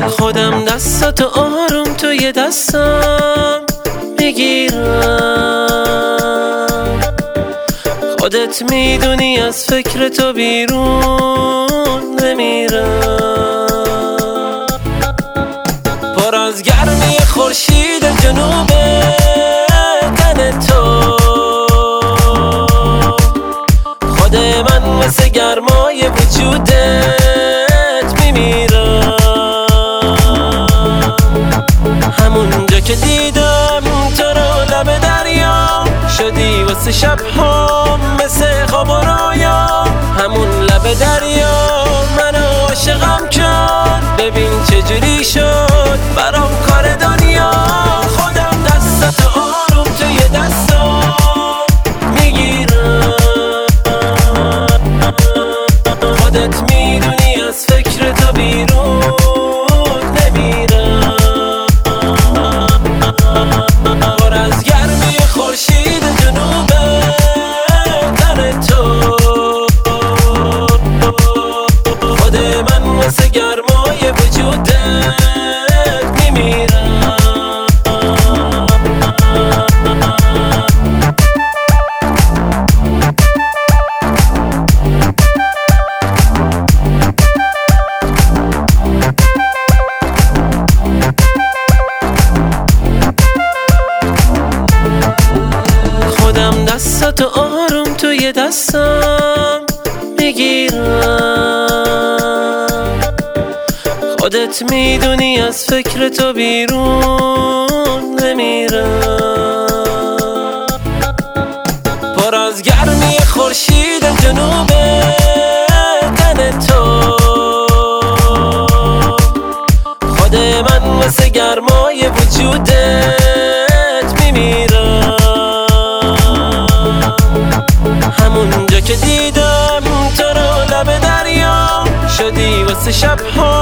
خودم دستاتو آروم توی دستم میگیرم، خودت میدونی از فکر تو بیرون نمیرم. پر از گرمی خورشید جنوب تن تو، خود من مثل گرمای وجودت میمیرم. همونجا که دیدم تو رو لب دریا، شدی واسه شب‌ها مثل خواب و رویا. همون لب دریا منو عاشقم کرد، ببین چجوری شد برام کار دنیا. خودم دستاتو آروم توی دستم میگیرم، خودت میدونی از فکر تو بیرون نمیرم. پر از گرمی خورشید جنوب تن تو، خود من مثل گرمای وجودت میمیرم. خودم دستاتو آروم توی دستم میگیرم، خودت میدونی از فکر تو بیرون نمیرم. پر از گرمی خورشید جنوب تن تو، خود من مثل گرمای وجودت میمیرم. همونجا که دیدم تو رو لب دریا، شدی واسه شب‌ها